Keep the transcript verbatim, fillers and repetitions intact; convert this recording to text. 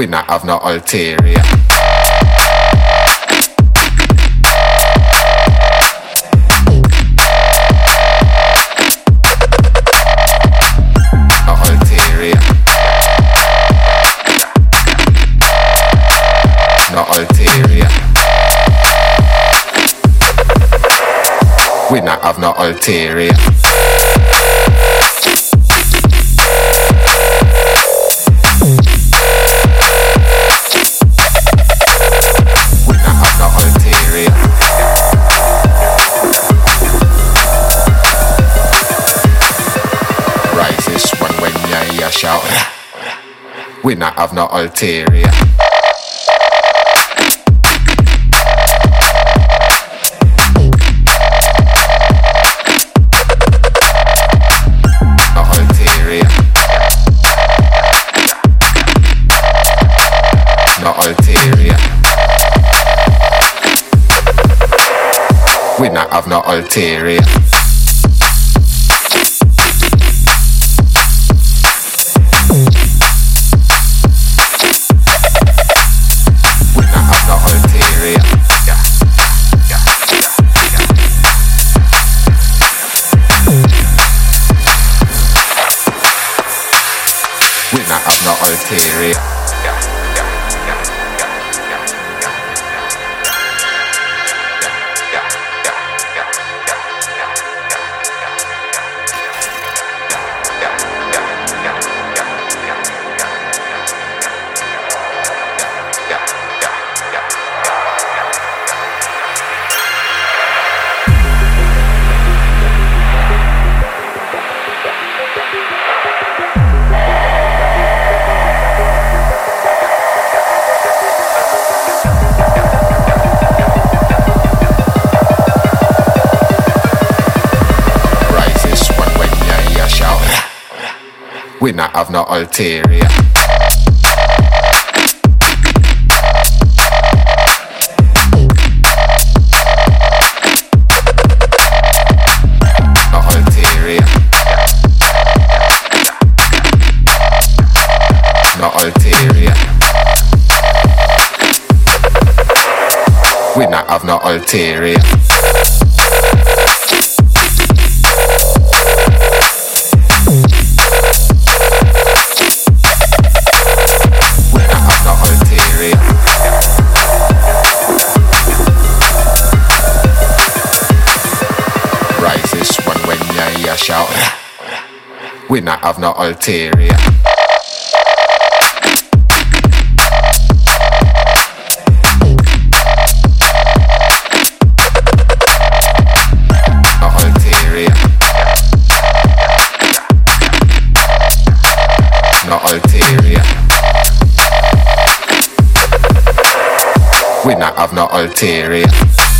We not have no ulterior. No ulterior. No ulterior. We not have no ulterior. Shout. We not have no ulterior. No ulterior. No ulterior. We not have no ulterior. We not have no ulterior. We not have no ulterior. No ulterior. No ulterior. We not have no ulterior. Shout. We not have no ulterior. No ulterior. No ulterior. We not have no ulterior.